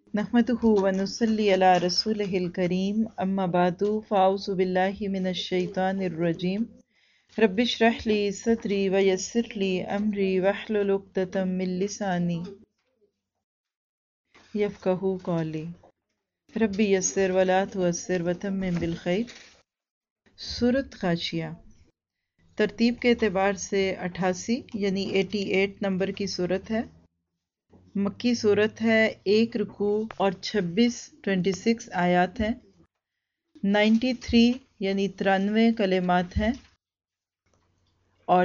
نحمده ونصلي على رسوله الكريم اما بعد فاعوذ بالله من الشيطان الرجيم رب اشرح لي صدري ويسر لي امري واحلل عقدة من لساني يفقهوا قولي رب يسر ولا تعسر وتمم بالخير۔ سورۃ غاشیہ ترتیب کے اعتبار سے 88 یعنی 88 نمبر کی صورت ہے۔ مکی صورت ہے، 1 رکوع اور 26 آیات ہیں، 93 یعنی 93 کلمات ہیں اور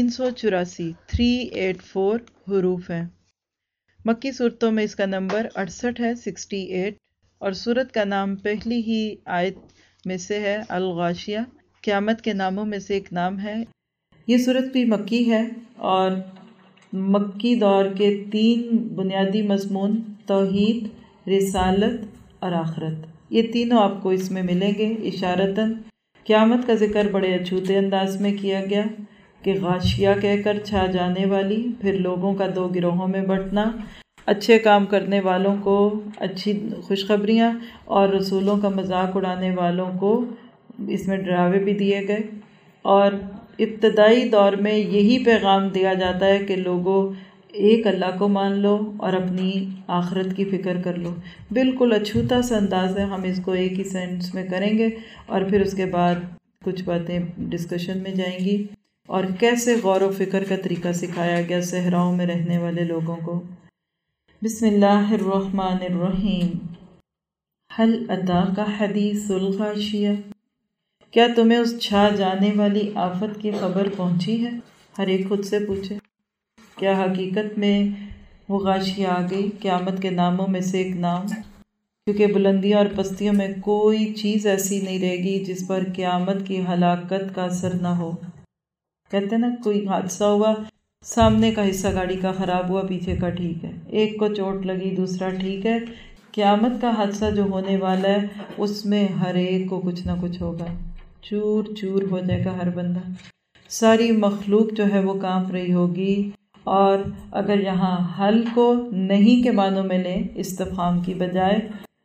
384 حروف ہیں۔ مکی صورتوں میں اس کا نمبر 68 ہے، 68، اور صورت کا نام پہلی ہی آیت میں سے ہے، الغاشیہ، قیامت کے ناموں میں سے ایک نام ہے۔ یہ صورت بھی مکی ہے اور مکی دور کے 3 بنیادی مضمون توحید، رسالت اور آخرت، یہ تینوں آپ کو اس میں ملیں گے۔ اشارتاً قیامت کا ذکر بڑے اچھوتے انداز میں کیا گیا کہ غاشیہ کہہ کر چھا جانے والی، پھر لوگوں کا 2 گروہوں میں بٹنا، اچھے کام کرنے والوں کو اچھی خوشخبریاں اور رسولوں کا مذاق اڑانے والوں کو اس میں ڈراوے بھی دیے گئے۔ اور ابتدائی دور میں یہی پیغام دیا جاتا ہے کہ لوگوں ایک اللہ کو مان لو اور اپنی آخرت کی فکر کر لو۔ بالکل اچھوتا سا انداز ہے، ہم اس کو ایک ہی سینٹنس میں کریں گے اور پھر اس کے بعد کچھ باتیں ڈسکشن میں جائیں گی، اور کیسے غور و فکر کا طریقہ سکھایا گیا صحراؤں میں رہنے والے لوگوں کو۔ بسم اللہ الرحمن الرحیم۔ هل اتاک حدیث الغاشیہ، کیا تمہیں اس چھا جانے والی آفت کی خبر پہنچی ہے؟ ہر ایک خود سے پوچھے، کیا حقیقت میں وہ غاشیہ آ گئی، قیامت کے ناموں میں سے ایک نام؟ کیونکہ بلندیوں اور پستیوں میں کوئی چیز ایسی نہیں رہے گی جس پر قیامت کی ہلاکت کا اثر نہ ہو۔ کہتے ہیں نا، کوئی حادثہ ہوا، سامنے کا حصہ گاڑی کا خراب ہوا، پیچھے کا ٹھیک ہے، ایک کو چوٹ لگی دوسرا ٹھیک ہے۔ قیامت کا حادثہ جو ہونے والا ہے اس میں ہر ایک کو کچھ نہ کچھ ہوگا، چور چور ہو جائے گا ہر بندہ، ساری مخلوق جو ہے وہ کانپ رہی ہوگی۔ اور اگر یہاں حل کو نہیں کے معنوں میں لیں استفہام کی بجائے،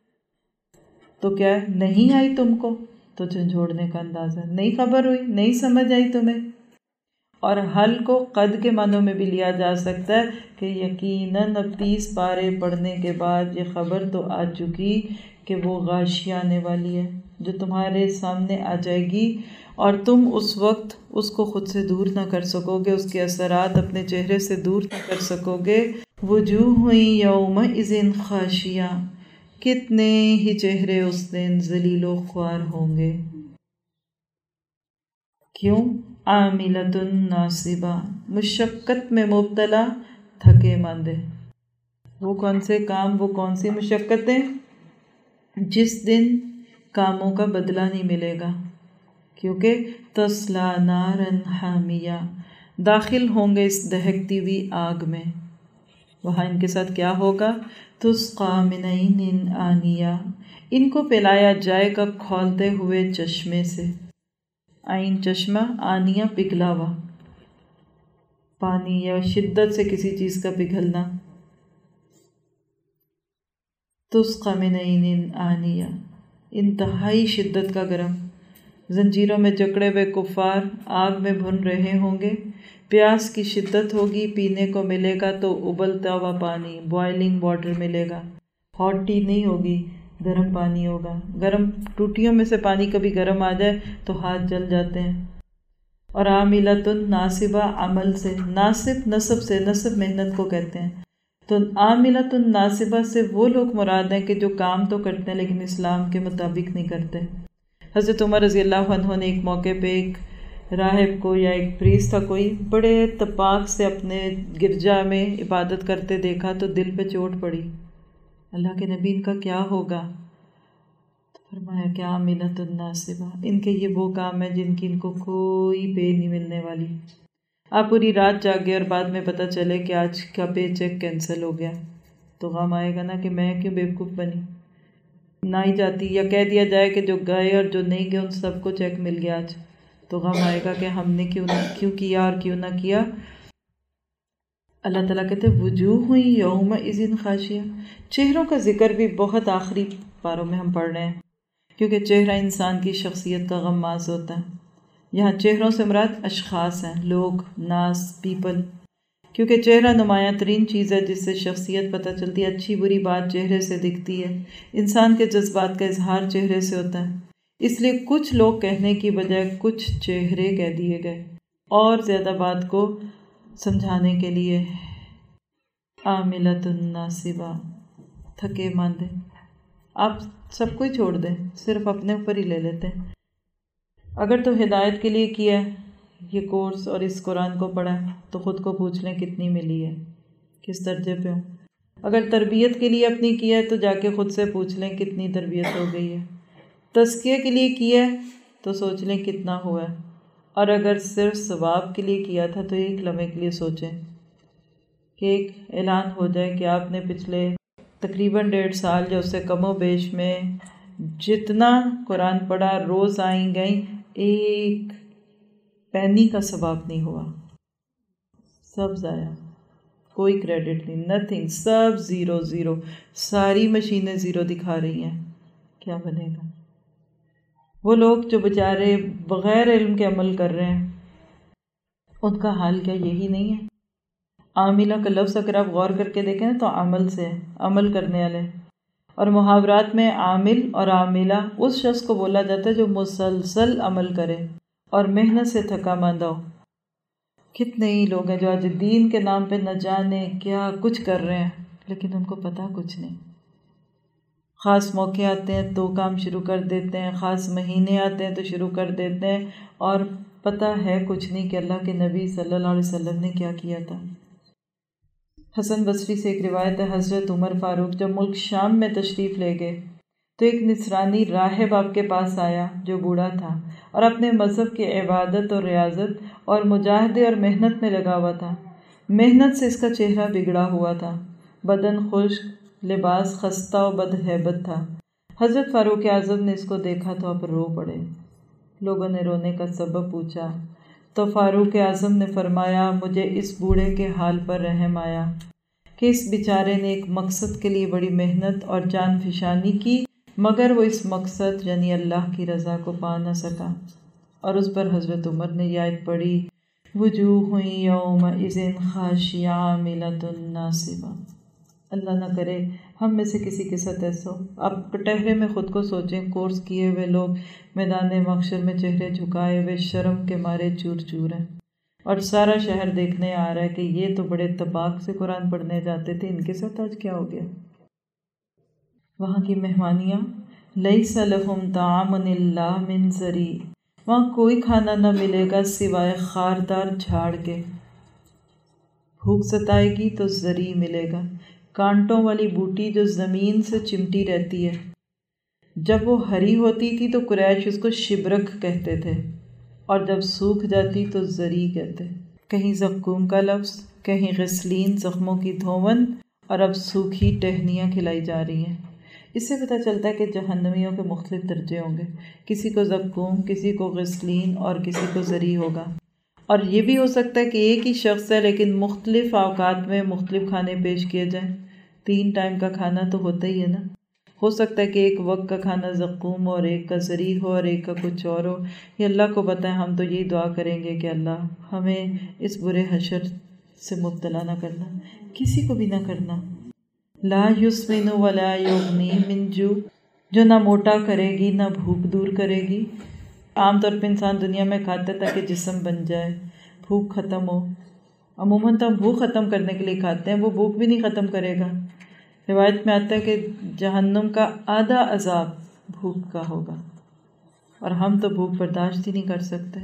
تو کیا نہیں آئی تم کو، تو جھنجھوڑنے کا انداز ہے، نہیں خبر ہوئی، نہیں سمجھ آئی تمہیں۔ اور حل کو قد کے معنوں میں بھی لیا جا سکتا ہے کہ یقیناً اب 30 پارے پڑھنے کے بعد یہ خبر تو آ چکی کہ وہ غاشیہ آنے والی ہے جو تمہارے سامنے آ جائے گی، اور تم اس وقت اس کو خود سے دور نہ کر سکو گے، اس کے اثرات اپنے چہرے سے دور نہ کر سکو گے۔ وجوہ یومئذ خاشیہ، کتنے ہی چہرے اس دن ذلیل و خوار ہوں گے۔ کیوں؟ عاملۃ ناصبہ، مشقت میں مبتلا، تھکے ماندے۔ وہ کون سے کام، وہ کون سی مشقتیں جس دن کاموں کا بدلہ نہیں ملے گا، کیونکہ تصلی نارا حامیہ، داخل ہوں گے اس دہکتی ہوئی آگ میں۔ وہاں ان کے ساتھ کیا ہوگا؟ تسقی من عین آنیہ، ان کو پلایا جائے گا کھولتے ہوئے چشمے سے۔ عین چشمہ، آنیہ پگھلا ہوا پانی یا شدت سے کسی چیز کا پگھلنا۔ تسقی من عین آنیہ، انتہائی شدت کا گرم۔ زنجیروں میں جکڑے ہوئے کفار آگ میں بھن رہے ہوں گے، پیاس کی شدت ہوگی، پینے کو ملے گا تو ابلتا ہوا پانی، بوائلنگ واٹر ملے گا، ہاٹ ٹی نہیں ہوگی، گرم پانی ہوگا۔ گرم ٹوٹیوں میں سے پانی کبھی گرم آ جائے تو ہاتھ جل جاتے ہیں۔ اور عاملۃ ناصبہ، عمل سے، ناصب نصب سے، نصب محنت کو کہتے ہیں، تو عاملۃ ناصبہ سے وہ لوگ مراد ہیں کہ جو کام تو کرتے ہیں لیکن اسلام کے مطابق نہیں کرتے۔ حضرت عمر رضی اللہ عنہ نے ایک موقع پہ ایک راہب کو یا ایک پریسٹ تھا کوئی، بڑے اتفاق سے اپنے گرجا میں عبادت کرتے دیکھا تو دل پہ چوٹ پڑی، اللہ کے نبی ان کا کیا ہوگا؟ تو فرمایا کہ عاملۃ ناصبہ، ان کے یہ وہ کام ہے جن کی ان کو کوئی پے نہیں ملنے والی۔ آپ پوری رات جاگے اور بعد میں پتہ چلے کہ آج کا پے چیک کینسل ہو گیا، تو غم آئے گا نا کہ میں کیوں بیوقوف بنی، نہ ہی جاتی، یا کہہ دیا جائے کہ جو گئے اور جو نہیں گئے ان سب کو چیک مل گیا آج، تو غم آئے گا کہ ہم نے کیوں کیا اور کیوں نہ کیا۔ اللہ تعالیٰ کہتے ہیں وجوہ یوم اذن خاشیہ، چہروں کا ذکر بھی بہت آخری پاروں میں ہم پڑھ رہے ہیں، کیونکہ چہرہ انسان کی شخصیت کا غماز ہوتا ہے۔ یہاں چہروں سے مراد اشخاص ہیں، لوگ، ناس، پیپل، کیونکہ چہرہ نمایاں ترین چیز ہے جس سے شخصیت پتہ چلتی ہے۔ اچھی بری بات چہرے سے دکھتی ہے، انسان کے جذبات کا اظہار چہرے سے ہوتا ہے، اس لیے کچھ لوگ کہنے کی بجائے کچھ چہرے کہہ دیے گئے اور زیادہ بات کو سمجھانے کے لیے۔ عاملۃ ناصبہ، تھکے ماندے۔ آپ سب کو ہی چھوڑ دیں، صرف اپنے اوپر ہی لے لیتے ہیں۔ اگر تو ہدایت کے لیے کیا ہے یہ کورس اور اس قرآن کو پڑھا ہے تو خود کو پوچھ لیں کتنی ملی ہے، کس درجے پہ ہوں۔ اگر تربیت کے لیے اپنی کیا ہے تو جا کے خود سے پوچھ لیں کتنی تربیت ہو گئی ہے۔ تزکیہ کے لیے کیا ہے تو سوچ لیں کتنا ہوا ہے، اور اگر صرف ثواب کے لیے کیا تھا تو ایک لمحے کے لیے سوچیں کہ ایک اعلان ہو جائے کہ آپ نے پچھلے تقریباً 1.5 سال جو اس سے کم و بیش میں جتنا قرآن پڑھا، روز آئیں گئیں، ایک پینی کا ثواب نہیں ہوا، سب ضائع، کوئی کریڈٹ نہیں، نتھنگ، سب زیرو زیرو، ساری مشینیں زیرو دکھا رہی ہیں۔ کیا بنے گا؟ وہ لوگ جو بیچارے بغیر علم کے عمل کر رہے ہیں ان کا حال کیا یہی نہیں ہے؟ عاملہ کا لفظ اگر آپ غور کر کے دیکھیں تو عمل سے، عمل کرنے والے، اور محاورات میں عامل اور عاملہ اس شخص کو بولا جاتا ہے جو مسلسل عمل کرے اور محنت سے تھکا ماندہ ہو۔ کتنے ہی لوگ ہیں جو آج دین کے نام پہ نہ جانے کیا کچھ کر رہے ہیں لیکن ان کو پتہ کچھ نہیں۔ خاص موقع آتے ہیں تو کام شروع کر دیتے ہیں، خاص مہینے آتے ہیں تو شروع کر دیتے ہیں، اور پتہ ہے کچھ نہیں کہ اللہ کے نبی صلی اللہ علیہ وسلم نے کیا کیا تھا۔ حسن بصری سے ایک روایت ہے، حضرت عمر فاروق جب ملک شام میں تشریف لے گئے تو ایک نصرانی راہب آپ کے پاس آیا جو بوڑھا تھا اور اپنے مذہب کی عبادت اور ریاضت اور مجاہدے اور محنت میں لگا ہوا تھا۔ محنت سے اس کا چہرہ بگڑا ہوا تھا، بدن خشک، لباس خستہ و بدہیبت تھا۔ حضرت فاروق اعظم نے اس کو دیکھا تو آپ رو پڑے۔ لوگوں نے رونے کا سبب پوچھا تو فاروق اعظم نے فرمایا، مجھے اس بوڑھے کے حال پر رحم آیا کہ اس بیچارے نے ایک مقصد کے لیے بڑی محنت اور جان فشانی کی، مگر وہ اس مقصد یعنی اللہ کی رضا کو پا نہ سکا۔ اور اس پر حضرت عمر نے یہ آیت پڑھی، وجوہ یومئذ خاشعہ عاملۃ ناصبہ۔ اللہ نہ کرے ہم میں سے کسی کے ساتھ ایسا ہو۔ آپ کٹہرے میں خود کو سوچیں، کورس کیے ہوئے لوگ میدان محشر میں چہرے جھکائے ہوئے شرم کے مارے چور چور ہیں، اور سارا شہر دیکھنے آ رہا ہے کہ یہ تو بڑے اتفاق سے قرآن پڑھنے جاتے تھے، ان کے ساتھ آج کیا ہو گیا۔ وہاں کی مہمانیاں، لیس لہم طعام الا من ضریع، وہاں کوئی کھانا نہ ملے گا سوائے خاردار جھاڑ کے۔ بھوک ستائے گی تو ضریع ملے گا، کانٹوں والی بوٹی جو زمین سے چمٹی رہتی ہے۔ جب وہ ہری ہوتی تھی تو قریش اس کو شبرک کہتے تھے، اور جب سوکھ جاتی تو زری کہتے۔ کہیں زقوم کا لفظ، کہیں غسلین زخموں کی دھون، اور اب سوکھی ٹہنیاں کھلائی جا رہی ہیں۔ اس سے پتہ چلتا ہے کہ جہنمیوں کے مختلف درجے ہوں گے، کسی کو زقوم، کسی کو غسلین اور کسی کو زری ہوگا۔ اور یہ بھی ہو سکتا ہے کہ ایک ہی شخص ہے لیکن مختلف اوقات میں مختلف کھانے پیش کیے جائیں۔ 3 ٹائم کا کھانا تو ہوتا ہی ہے نا۔ ہو سکتا ہے کہ ایک وقت کا کھانا زقوم ہو اور ایک کا زری ہو اور ایک کا کچھ اور ہو، یہ اللہ کو پتہ ہے۔ ہم تو یہی دعا کریں گے کہ اللہ ہمیں اس برے حشر سے مبتلا نہ کرنا، کسی کو بھی نہ کرنا۔ لا یسمن ولا یغنی من جوع، جو نہ موٹا کرے گی نہ بھوک دور کرے گی۔ عام طور پہ انسان دنیا میں کھاتا ہے تاکہ جسم بن جائے، بھوک ختم ہو۔ عموماً تو ہم بھوک ختم کرنے کے لیے کھاتے ہیں، وہ بھوک بھی نہیں ختم کرے گا۔ روایت میں آتا ہے کہ جہنم کا آدھا عذاب بھوک کا ہوگا، اور ہم تو بھوک برداشت ہی نہیں کر سکتے۔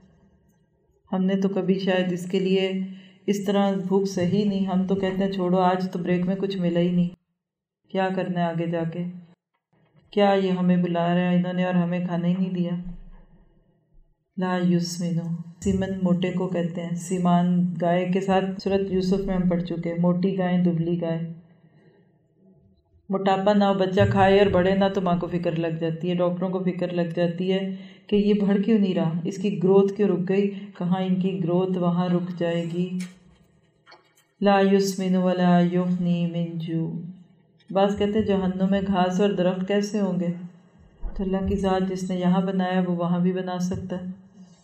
ہم نے تو کبھی شاید اس کے لیے اس طرح بھوک سہی نہیں، ہم تو کہتے ہیں چھوڑو آج تو بریک میں کچھ ملا ہی نہیں، کیا کرنا ہے آگے جا کے، کیا یہ ہمیں بلا رہے ہیں انہوں نے اور ہمیں کھانا ہی نہیں دیا۔ لا یسمنو، سیمن موٹے کو کہتے ہیں، سیمان گائے کے ساتھ سورۃ یوسف میں ہم پڑھ چکے، موٹی گائے دبلی گائے۔ موٹاپا نہ ہو، بچہ کھائے اور بڑھے نہ تو ماں کو فکر لگ جاتی ہے، ڈاکٹروں کو فکر لگ جاتی ہے کہ یہ بڑھ کیوں نہیں رہا، اس کی گروتھ کیوں رک گئی، کہاں ان کی گروتھ وہاں رک جائے گی۔ لا یسمن ولا یغنی من جوع. بعض کہتے ہیں جہنم میں گھاس اور درخت کیسے ہوں گے؟ تو اللہ کی ذات جس نے یہاں بنایا وہ وہاں بھی بنا سکتا ہے.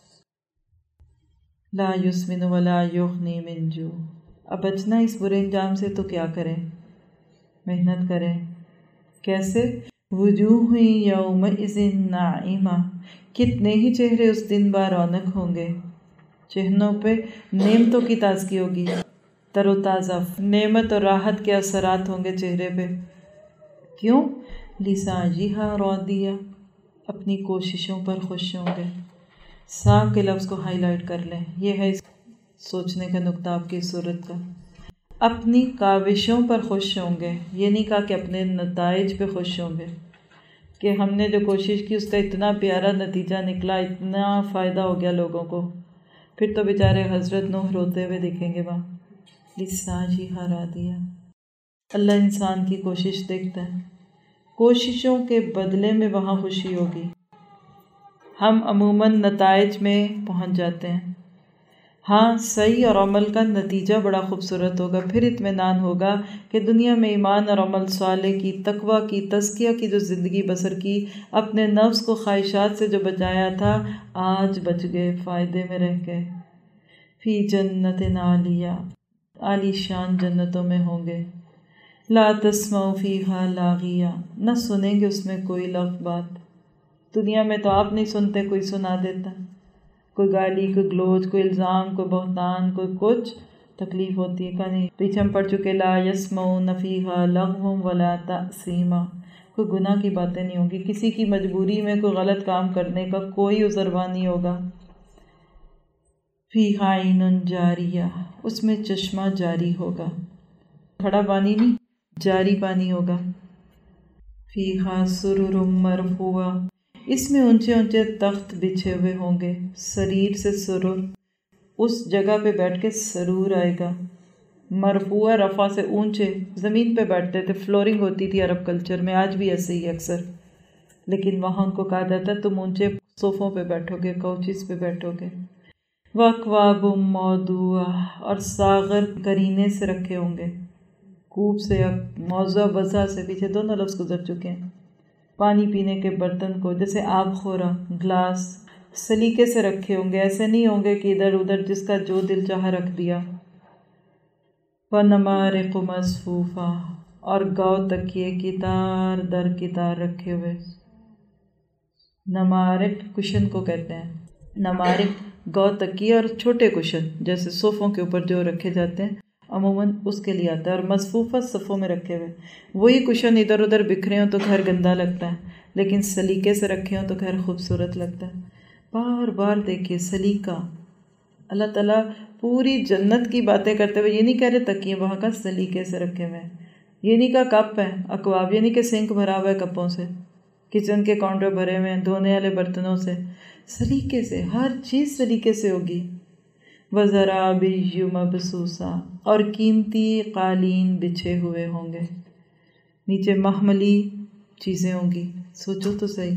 لا یسمن ولا یغنی من جوع. اب بچنا اس برے انجام سے تو کیا کریں؟ محنت کریں. کیسے؟ وجوہ یومئذ ناعمہ. کتنے ہی چہرے اس دن با رونق ہوں گے. چہروں پہ نعمتوں کی تازگی ہوگی، تر و تازہ نعمت اور راحت کے اثرات ہوں گے چہرے پہ. کیوں؟ لسعیہا راضیہ. اپنی کوششوں پر خوش ہوں گے. سا کے لفظ کو ہائی لائٹ کر لیں. یہ ہے سوچنے کا نقطہ آپ کی صورت کا. اپنی کاوشوں پر خوش ہوں گے. یہ نہیں کہا کہ اپنے نتائج پہ خوش ہوں گے کہ ہم نے جو کوشش کی اس کا اتنا پیارا نتیجہ نکلا، اتنا فائدہ ہو گیا لوگوں کو. پھر تو بیچارے حضرت نوح روتے ہوئے دکھیں گے وہاں. لسعیہا راضیہ. اللہ انسان کی کوشش دیکھتا ہے. کوششوں کے بدلے میں وہاں خوشی ہوگی. ہم عموماً نتائج میں پہنچ جاتے ہیں. ہاں، صحیح اور عمل کا نتیجہ بڑا خوبصورت ہوگا. پھر اطمینان ہوگا کہ دنیا میں ایمان اور عمل صالح کی، تقویٰ کی، تزکیہ کی جو زندگی بسر کی، اپنے نفس کو خواہشات سے جو بچایا تھا، آج بچ گئے، فائدے میں رہ گئے. فی جنت عالیہ. عالی شان جنتوں میں ہوں گے. لا تسمع فیہا لاغیہ. نہ سنیں گے اس میں کوئی لغو بات. دنیا میں تو آپ نہیں سنتے، کوئی سنا دیتا. کوئی گالی، کوئی گلوچ، کوئی الزام، کوئی بہتان، کوئی کچھ. تکلیف ہوتی ہے کہ نہیں. پیچھے ہم پڑھ چکے لا یسمعون فیہا لغوا ولا تأثیما. کوئی گناہ کی باتیں نہیں ہوں گی. کسی کی مجبوری میں کوئی غلط کام کرنے کا کوئی عذروا نہیں ہوگا. فیہا عین جاریہ. اس میں چشمہ جاری ہوگا. کھڑا پانی نہیں، جاری پانی ہوگا. فیہا سرر مرفوعہ. اس میں اونچے اونچے تخت بچھے ہوئے ہوں گے. سریر سے سرور، اس جگہ پہ بیٹھ کے سرور آئے گا. مرفوعہ رفع سے اونچے، زمین پہ بیٹھتے تھے. فلورنگ ہوتی تھی عرب کلچر میں، آج بھی ایسے ہی اکثر. لیکن وہاں ان کو کہا جاتا ہے تم اونچے صوفوں پہ بیٹھو گے، کوچز پہ بیٹھو گے. وَأَكْوَابٌ مَوْضُوعَةٌ. اور ساغر کرینے سے رکھے ہوں گے. کوب سے یا موضوع وضع سے پیچھے دونوں لفظ گزر چکے ہیں. پانی پینے کے برتن کو جیسے آب خورا گلاس سلیقے سے رکھے ہوں گے. ایسے نہیں ہوں گے کہ ادھر ادھر جس کا جو دل چاہا رکھ دیا. وَنَمَارِقُ مَصْفُوفَةٌ. اور گاؤ تکیے کتار در کتار رکھے ہوئے. نمارق کشن کو کہتے ہیں. نمارق گاؤ تکیے اور چھوٹے کشن جیسے صوفوں کے اوپر جو رکھے جاتے ہیں عموماً اس کے لیے آتا ہے. اور مصفوفہ صفوں میں رکھے ہوئے. وہی کشن ادھر ادھر بکھرے ہوں تو گھر گندا لگتا ہے، لیکن سلیقے سے رکھے ہوں تو گھر خوبصورت لگتا ہے. بار بار دیکھیے سلیقہ. اللہ تعالیٰ پوری جنت کی باتیں کرتے ہوئے یہ نہیں کہہ رہے تکیے وہاں کا سلیقے سے رکھے ہوئے. یہ نہیں کہا کپ ہے اکواب، یہ نہیں کہ سنک بھرا ہوا ہے کپوں سے، کچن کے کاؤنٹر بھرے ہوئے ہیں دھونے والے برتنوں سے. سلیقے سے، ہر چیز سلیقے سے ہوگی. وَزَرَابِيُّ مَبْثُوثَةٌ. اور قیمتی قالین بچھے ہوئے ہوں گے. نیچے محملی چیزیں ہوں گی. سوچو تو صحیح،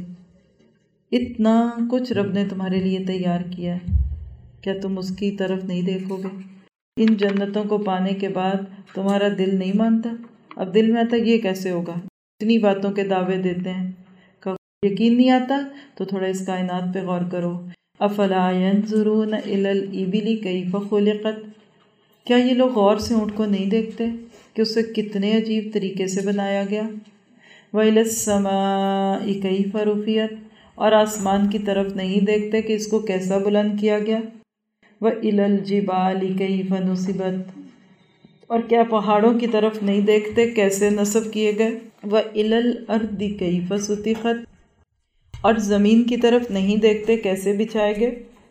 اتنا کچھ رب نے تمہارے لیے تیار کیا ہے، کیا تم اس کی طرف نہیں دیکھو گے؟ ان جنتوں کو پانے کے بعد تمہارا دل نہیں مانتا؟ اب دل میں آتا یہ کیسے ہوگا؟ اتنی باتوں کے دعوے دیتے ہیں، یقین نہیں آتا تو تھوڑا اس کائنات پہ غور کرو. افلا ينظرون الى الابل کیف خلقت. کیا یہ لوگ غور سے اونٹ کو نہیں دیکھتے کہ اسے کتنے عجیب طریقے سے بنایا گیا؟ وَإِلَى السَّمَاءِ كَيْفَ رُفِعَتْ. اور آسمان کی طرف نہیں دیکھتے کہ اس کو کیسا بلند کیا گیا؟ وَإِلَى الْجِبَالِ كَيْفَ نُصِبَتْ. اور کیا پہاڑوں کی طرف نہیں دیکھتے کیسے نصب کیے گئے؟ وَإِلَى الْأَرْضِ كَيْفَ سُطِحَتْ. اور زمین کی طرف نہیں دیکھتے کیسے بچھائے گئے؟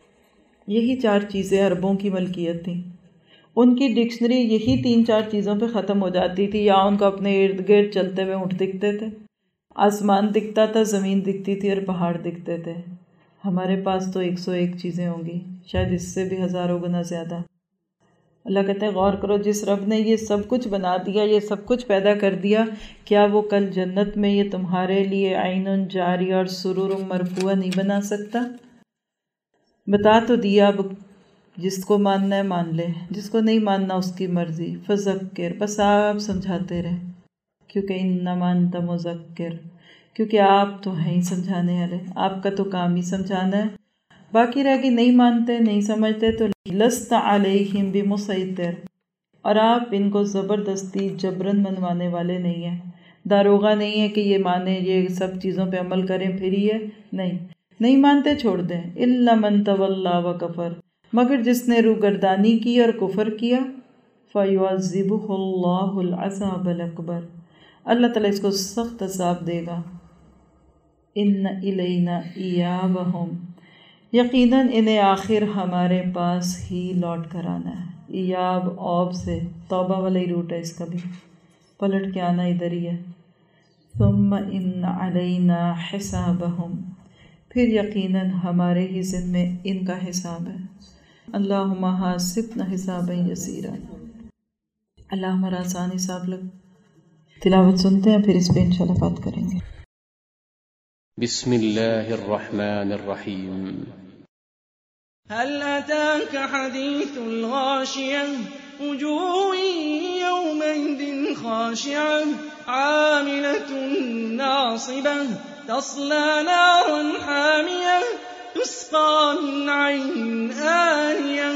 یہی 4 چیزیں عربوں کی ملکیت تھیں. ان کی ڈکشنری یہی 3-4 چیزوں پہ ختم ہو جاتی تھی، یا ان کو اپنے ارد گرد چلتے ہوئے اونٹ دکھتے تھے، آسمان دکھتا تھا، زمین دکھتی تھی اور پہاڑ دکھتے تھے. ہمارے پاس تو 101 چیزیں ہوں گی، شاید اس سے بھی ہزاروں گنا زیادہ. اللہ کہتے ہیں غور کرو، جس رب نے یہ سب کچھ بنا دیا، یہ سب کچھ پیدا کر دیا، کیا وہ کل جنت میں یہ تمہارے لیے عین جاری اور سرور مرفوع نہیں بنا سکتا؟ بتا تو دیا. اب جس کو ماننا ہے مان لے، جس کو نہیں ماننا اس کی مرضی۔ فذکر، بس آپ سمجھاتے رہیں، کیونکہ انما انت مذکر، کیونکہ آپ تو ہیں ہی سمجھانے والے، آپ کا تو کام ہی سمجھانا ہے۔ باقی رہ گئی نہیں مانتے نہیں سمجھتے تو لست علیہم بمسیطر، اور آپ ان کو زبردستی جبرن منوانے والے نہیں ہیں، داروغہ نہیں ہے کہ یہ مانے، یہ سب چیزوں پہ عمل کریں پھر ہی ہے، نہیں مانتے چھوڑ دیں۔ الا من تولی وکفر، مگر جس نے روگردانی کی اور کفر کیا، فیعذبہ اللہ العذاب الاکبر، اللہ تعالیٰ اس کو سخت عذاب دے گا۔ ان الینا ایابہم، یقیناً انہیں آخر ہمارے پاس ہی لوٹ کر آنا ہے۔ ایاب اوب سے، توبہ والا ہی روٹ ہے اس کا بھی، پلٹ کے آنا ادھر ہی ہے۔ ثم ان علینا حسابہم، پھر یقیناً ہمارے ہی ذمے ان کا حساب ہے۔ اللہم حاسبنا حسابا یسیرا، اللہ ہمارا آسان حساب لگ۔ تلاوت سنتے ہیں پھر اس پہ انشاءاللہ بات کریں گے۔ بسم اللہ الرحمن الرحیم۔ هل أتاك حديث الغاشية وجوه يومئذ خاشعة عاملة ناصبة تصلى نارا حامية تسقى من عين آنية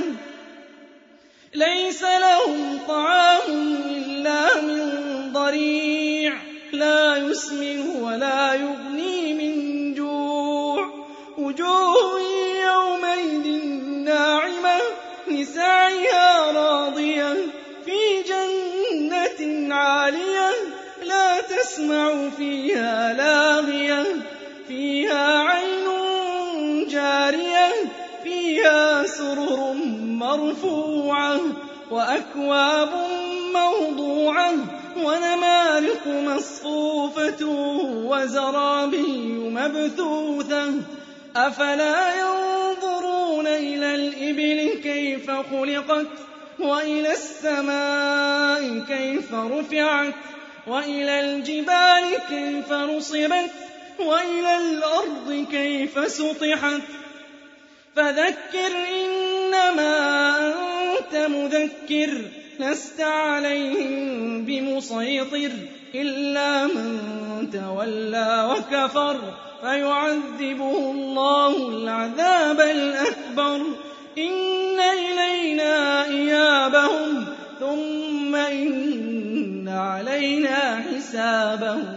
ليس لهم طعام إلا من ضريع لا يسمن ولا يغني من جوع وجوه يومئذ ناعمة لسعيها راضية في جنة عالية لا تسمع فيها لاغية فيها عين جارية فيها سرر مرفوعة وأكواب موضوعة ونمارق مصفوفة وزرابي مبثوثة أفلا ينظرون إلى الإبل كيف خلقت وإلى السماء كيف رفعت وإلى الجبال كيف نصبت وإلى الأرض كيف سطحت فذكر إنما أنت مذكر لست عليهم بمسيطر إلا من تولى وكفر فيعذبه الله العذاب الأكبر إن إلينا إيابهم ثم إن علينا حسابهم۔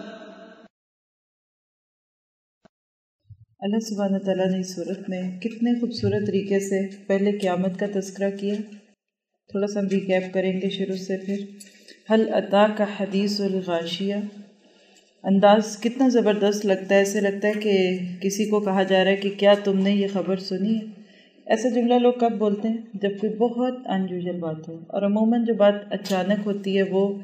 اللہ سبحانہ تعالیٰ نے اس صورت میں کتنے خوبصورت طریقے سے پہلے قیامت کا تذکرہ کیا۔ تھوڑا سا ہم ریکیپ کریں گے شروع سے پھر۔ هل اتاک حدیث الغاشیہ، انداز کتنا زبردست لگتا ہے، ایسے لگتا ہے کہ کسی کو کہا جا رہا ہے کہ کیا تم نے یہ خبر سنی ہے۔ ایسا جملہ لوگ کب بولتے ہیں؟ جب کوئی بہت انیوژل بات ہو، اور عموماً جو بات اچانک ہوتی ہے وہ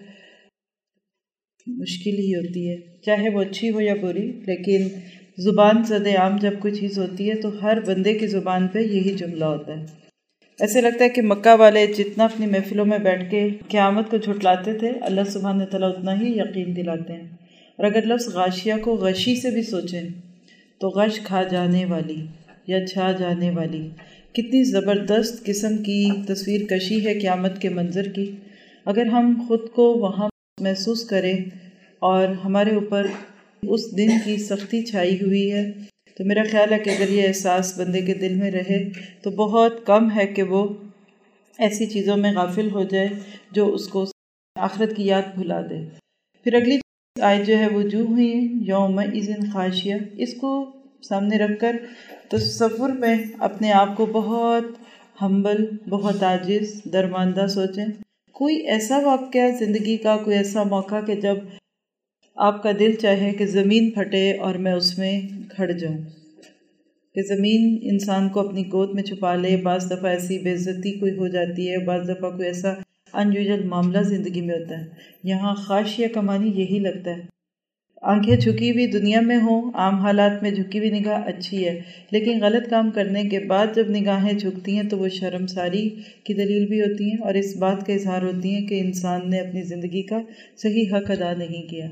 مشکل ہی ہوتی ہے، چاہے وہ اچھی ہو یا بری، لیکن زبان زد عام جب کوئی چیز ہوتی ہے تو ہر بندے کی زبان پہ یہی جملہ ہوتا ہے۔ ایسے لگتا ہے کہ مکہ والے جتنا اپنی محفلوں میں بیٹھ کے قیامت کو جھٹلاتے تھے، اللہ سبحانہ تعالیٰ اتنا ہی یقین دلاتے ہیں۔ اور اگر لفظ غاشیہ کو غشی سے بھی سوچیں تو غش کھا جانے والی یا چھا جانے والی، کتنی زبردست قسم کی تصویر کشی ہے قیامت کے منظر کی۔ اگر ہم خود کو وہاں محسوس کریں اور ہمارے اوپر اس دن کی سختی چھائی ہوئی ہے تو میرا خیال ہے کہ اگر یہ احساس بندے کے دل میں رہے تو بہت کم ہے کہ وہ ایسی چیزوں میں غافل ہو جائے جو اس کو آخرت کی یاد بھلا دے۔ پھر اگلی آیت جو ہے وجوہ یومئذ خاشیہ، اس کو سامنے رکھ کر تصور میں اپنے آپ کو بہت ہمبل، بہت عاجز، درماندہ سوچیں۔ کوئی ایسا واقعہ زندگی کا، کوئی ایسا موقع کہ جب آپ کا دل چاہے کہ زمین پھٹے اور میں اس میں کھڑ جاؤں، کہ زمین انسان کو اپنی گود میں چھپا لے۔ بعض دفعہ ایسی بے عزتی کوئی ہو جاتی ہے، بعض دفعہ کوئی ایسا انیوژل معاملہ زندگی میں ہوتا ہے۔ یہاں خاشیہ کا معنی یہی لگتا ہے۔ آنکھیں جھکی ہوئی دنیا میں ہوں، عام حالات میں جھکی ہوئی نگاہ اچھی ہے، لیکن غلط کام کرنے کے بعد جب نگاہیں جھکتی ہیں تو وہ شرمساری کی دلیل بھی ہوتی ہیں، اور اس بات کا اظہار ہوتی ہیں کہ انسان نے اپنی زندگی کا صحیح حق ادا نہیں کیا۔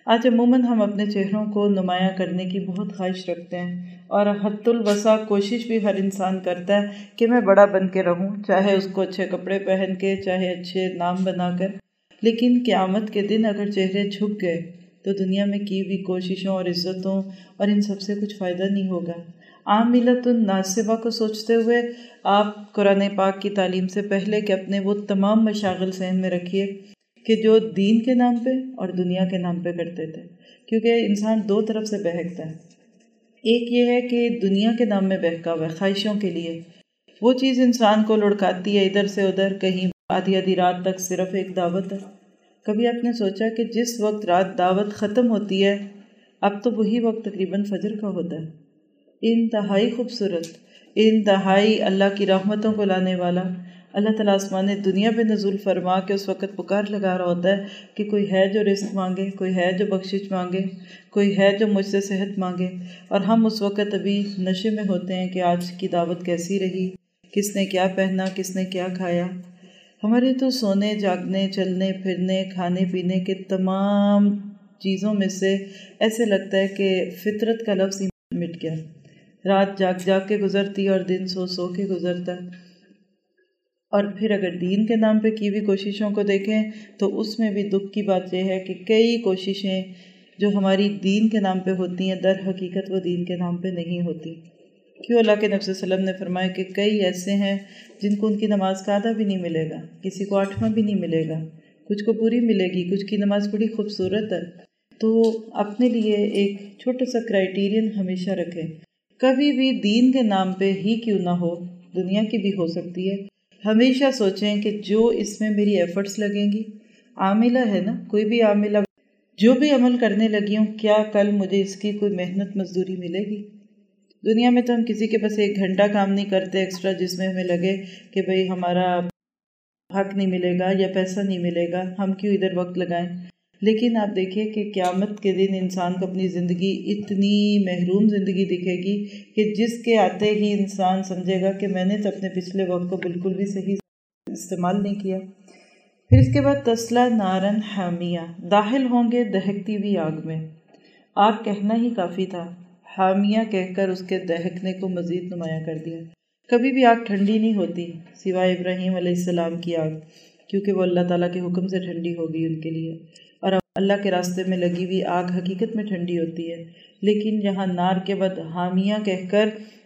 آج عموماً ہم اپنے چہروں کو نمایاں کرنے کی بہت خواہش رکھتے ہیں، اور حد الوسع کوشش بھی ہر انسان کرتا ہے کہ میں بڑا بن کے رہوں، چاہے اس کو اچھے کپڑے پہن کے، چاہے اچھے نام بنا کر۔ لیکن قیامت کے دن اگر چہرے جھک گئے تو دنیا میں کی ہوئی کوششوں اور عزتوں اور ان سب سے کچھ فائدہ نہیں ہوگا۔ عاملۃ ناصبہ کو سوچتے ہوئے آپ قرآن پاک کی تعلیم سے پہلے کہ اپنے وہ تمام مشاغل ذہن میں رکھیے کہ جو دین کے نام پہ اور دنیا کے نام پہ کرتے تھے، کیونکہ انسان دو طرف سے بہکتا ہے۔ ایک یہ ہے کہ دنیا کے نام میں بہکا ہوا ہے، خواہشوں کے لیے، وہ چیز انسان کو لڑکاتی ہے ادھر سے ادھر، کہیں آدھی آدھی رات تک صرف ایک دعوت ہے۔ کبھی آپ نے سوچا کہ جس وقت رات دعوت ختم ہوتی ہے اب تو وہی وقت تقریباً فجر کا ہوتا ہے، انتہائی خوبصورت، انتہائی اللہ کی رحمتوں کو لانے والا۔ اللہ تعالیٰ آسمان دنیا پہ نزول فرما کے اس وقت پکار لگا رہا ہوتا ہے کہ کوئی ہے جو رزق مانگے، کوئی ہے جو بخشش مانگے، کوئی ہے جو مجھ سے صحت مانگے، اور ہم اس وقت ابھی نشے میں ہوتے ہیں کہ آج کی دعوت کیسی رہی، کس نے کیا پہنا، کس نے کیا کھایا۔ ہمارے تو سونے جاگنے، چلنے پھرنے، کھانے پینے کے تمام چیزوں میں سے ایسے لگتا ہے کہ فطرت کا لفظ ہی مٹ گیا۔ رات جاگ جاگ کے گزرتی اور دن سو سو کے گزرتا۔ اور پھر اگر دین کے نام پہ کی ہوئی کوششوں کو دیکھیں تو اس میں بھی دکھ کی بات یہ ہے کہ کئی کوششیں جو ہماری دین کے نام پہ ہوتی ہیں در حقیقت وہ دین کے نام پہ نہیں ہوتی۔ کیوں اللہ کے نبی صلی اللہ علیہ وسلم نے فرمایا کہ کئی ایسے ہیں جن کو ان کی نماز کا آدھا بھی نہیں ملے گا، کسی کو 8واں بھی نہیں ملے گا، کچھ کو پوری ملے گی، کچھ کی نماز بڑی خوبصورت ہے۔ تو اپنے لیے ایک چھوٹا سا کرائیٹیرین ہمیشہ رکھیں، کبھی بھی دین کے نام پہ ہی کیوں نہ ہو، دنیا کی بھی ہو سکتی ہے، ہمیشہ سوچیں کہ جو اس میں میری ایفرٹس لگیں گی، عاملہ ہے نا، کوئی بھی عاملہ جو بھی عمل کرنے لگی ہوں، کیا کل مجھے اس کی کوئی محنت مزدوری ملے گی؟ دنیا میں تو ہم کسی کے بس 1 گھنٹہ کام نہیں کرتے ایکسٹرا جس میں ہمیں لگے کہ بھئی ہمارا حق نہیں ملے گا یا پیسہ نہیں ملے گا، ہم کیوں ادھر وقت لگائیں۔ لیکن آپ دیکھیں کہ قیامت کے دن انسان کو اپنی زندگی اتنی محروم زندگی دکھے گی کہ جس کے آتے ہی انسان سمجھے گا کہ میں نے تو اپنے پچھلے وقت کو بالکل بھی صحیح استعمال نہیں کیا۔ پھر اس کے بعد تسلا نارن حامیہ، داخل ہوں گے دہکتی ہوئی آگ میں۔ آگ کہنا ہی کافی تھا، حامیہ کہہ کر اس کے دہکنے کو مزید نمایاں کر دیا۔ کبھی بھی آگ ٹھنڈی نہیں ہوتی سوائے ابراہیم علیہ السلام کی آگ، کیونکہ وہ اللہ تعالیٰ کے حکم سے ٹھنڈی ہو گئی ان کے لیے، اور اللہ کے راستے میں لگی ہوئی آگ حقیقت میں ٹھنڈی ہوتی ہے۔ لیکن یہاں نار کے بعد حامیہ کہہ کر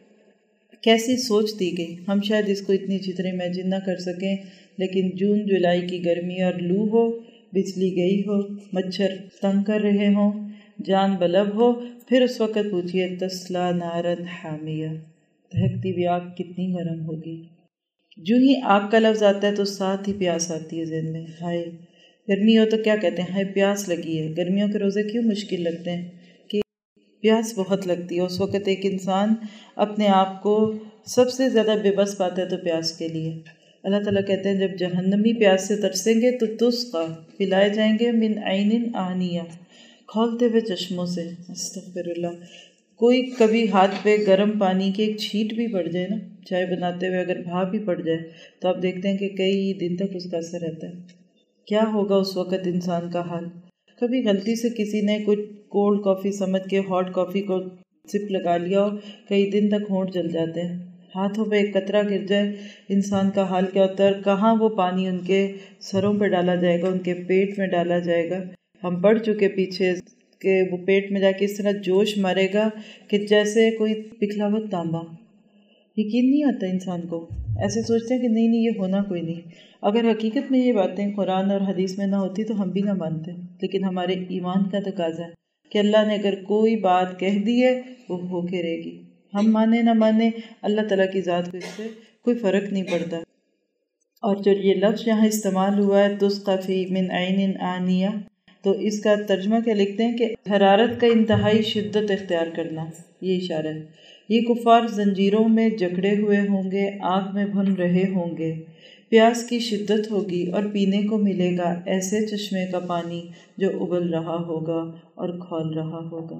کیسی سوچ دی گئی، ہم شاید اس کو اتنی اچھی طرح امیجن نہ کر سکیں، لیکن جون جولائی کی گرمی اور لو ہو، بجلی گئی ہو، مچھر تنگ کر رہے ہوں، جان بلب ہو، پھر اس وقت پوچھئے تسلا نارن حامیہ، دہکتی ہوئی آگ کتنی گرم ہوگی۔ جو ہی آگ کا لفظ آتا ہے تو ساتھ ہی پیاس آتی ہے ذہن میں، ہائے گرمی ہو تو کیا کہتے ہیں، ہائے پیاس لگی ہے۔ گرمیوں کے روزے کیوں مشکل لگتے ہیں کہ پیاس بہت لگتی ہے، اس وقت ایک انسان اپنے آپ کو سب سے زیادہ بے بس پاتا ہے تو پیاس کے لیے۔ اللہ تعالیٰ کہتے ہیں جب جہنمی پیاس سے ترسیں گے تو تسقا، پلائے جائیں گے من عین آنیہ، کھولتے ہوئے چشموں سے۔ استغفر اللہ، کوئی کبھی ہاتھ پہ گرم پانی کی ایک چھینٹ بھی پڑ جائے نا، چائے بناتے ہوئے اگر بھاپ بھی پڑ جائے تو آپ دیکھتے ہیں کہ کئی دن تک اس کا اثر رہتا ہے۔ کیا ہوگا اس وقت انسان کا حال؟ کبھی غلطی سے کسی نے کوئی کولڈ کافی سمجھ کے ہاٹ کافی کو سپ لگا لیا ہو، کئی دن تک ہونٹ جل جاتے ہیں، ہاتھوں پہ ایک قطرہ گر جائے انسان کا حال کیا ہوتا ہے، کہاں وہ پانی ان کے سروں پہ ڈالا جائے گا، ان کے پیٹ میں ڈالا جائے گا۔ ہم پڑھ چکے پیچھے کہ وہ پیٹ میں جا کے اس طرح جوش مارے گا کہ جیسے کوئی پگھلا ہوا تانبا۔ یقین نہیں آتا انسان کو، ایسے سوچتے ہیں کہ نہیں یہ ہونا کوئی نہیں۔ اگر حقیقت میں یہ باتیں قرآن اور حدیث میں نہ ہوتی تو ہم بھی نہ مانتے، لیکن ہمارے ایمان کا تقاضا ہے کہ اللہ نے اگر کوئی بات کہہ دی ہے وہ ہو کے رہے گی، ہم مانے نہ مانے اللہ تعالیٰ کی ذات کو اس سے کوئی فرق نہیں پڑتا۔ اور جو یہ لفظ یہاں استعمال ہوا ہے تسقى فی من عین آنیہ، تو اس کا ترجمہ کیا لکھتے ہیں کہ حرارت کا انتہائی شدت اختیار کرنا، یہ اشارہ ہے۔ یہ کفار زنجیروں میں جکڑے ہوئے ہوں گے، آگ میں بھن رہے ہوں گے، پیاس کی شدت ہوگی اور پینے کو ملے گا ایسے چشمے کا پانی جو ابل رہا ہوگا اور کھول رہا ہوگا۔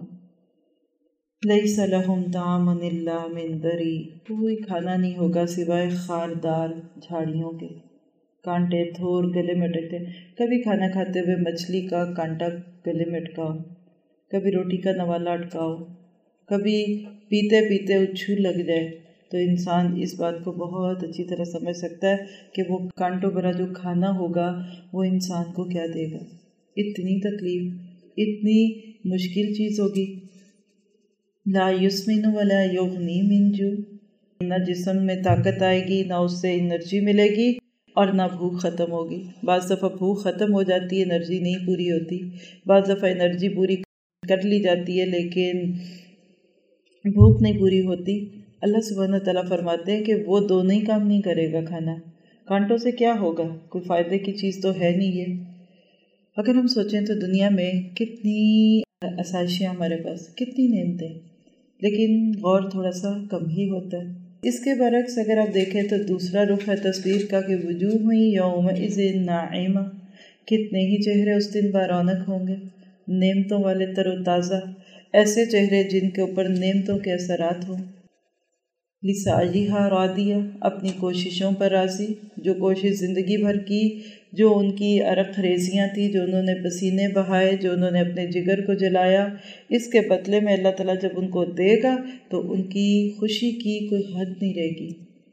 لیس لہم طعام الا من ضریع، کوئی کھانا نہیں ہوگا سوائے خاردار جھاڑیوں کے۔ کانٹے تھور گلے میں اٹکتے ہیں. کبھی کھانا کھاتے ہوئے مچھلی کا کانٹا گلے میں اٹکاؤ، کبھی روٹی کا نوالا اٹکاؤ، کبھی پیتے پیتے اچھو لگ جائے، تو انسان اس بات کو بہت اچھی طرح سمجھ سکتا ہے کہ وہ کانٹوں بھرا جو کھانا ہوگا وہ انسان کو کیا دے گا. اتنی تکلیف، اتنی مشکل چیز ہوگی. لا یسمن ولا یغنی من جوع، نہ جسم میں طاقت آئے گی، نہ اس سے انرجی ملے گی، اور نہ بھوک ختم ہوگی. بعض دفعہ بھوک ختم ہو جاتی ہے، انرجی نہیں پوری ہوتی. بعض دفعہ انرجی پوری کر لی جاتی ہے لیکن بھوک نہیں پوری ہوتی. اللہ سبحانہ تعالیٰ فرماتے ہیں کہ وہ دونوں ہی کام نہیں کرے گا کھانا. کانٹوں سے کیا ہوگا؟ کوئی فائدے کی چیز تو ہے نہیں ہے. اگر ہم سوچیں تو دنیا میں کتنی آسائشیں ہمارے پاس، کتنی نعمتیں، لیکن غور تھوڑا سا کم ہی ہوتا ہے. اس کے برعکس اگر آپ دیکھیں تو دوسرا رخ ہے تصویر کا کہ وجوہ یومئذ ناعمہ، کتنے ہی چہرے اس دن برونق ہوں گے، نعمتوں والے تر و تازہ، ایسے چہرے جن کے اوپر نعمتوں کے اثرات ہوں. لسعیہا راضیہ، اپنی کوششوں پر راضی، جو کوشش زندگی بھر کی، جو ان کی عرق ریزیاں تھیں، جو انہوں نے پسینے بہائے، جو انہوں نے اپنے جگر کو جلایا، اس کے بدلے میں اللہ تعالیٰ جب ان کو دے گا تو ان کی خوشی کی کوئی حد نہیں رہے گی.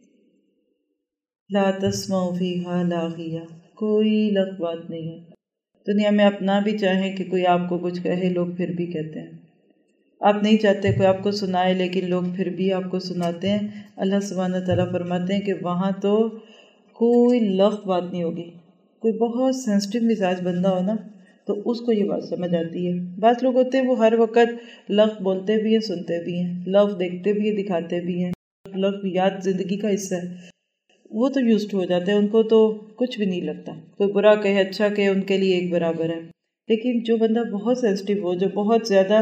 لا تسمع فیہا لاغیہ، کوئی لغو بات نہیں ہے. دنیا میں آپ نہ بھی چاہیں کہ کوئی آپ کو کچھ کہے، لوگ پھر بھی کہتے ہیں. آپ نہیں چاہتے کوئی آپ کو سنائے لیکن لوگ پھر بھی آپ کو سناتے ہیں. اللہ سبحانہ تعالیٰ فرماتے ہیں کہ وہاں تو کوئی لغو بات نہیں ہوگی. کوئی بہت سینسٹیو مزاج بندہ ہو نا تو اس کو یہ بات سمجھ آتی ہے. بعض لوگ ہوتے ہیں وہ ہر وقت لغو بولتے بھی ہیں، سنتے بھی ہیں، لغو دیکھتے بھی ہیں، دکھاتے بھی ہیں. لغو یاد زندگی کا حصہ ہے، وہ تو یوزڈ ہو جاتے ہیں، ان کو تو کچھ بھی نہیں لگتا. کوئی برا کہے اچھا کہے ان کے لیے ایک برابر ہے. لیکن جو بندہ بہت سینسٹیو ہو، جو بہت زیادہ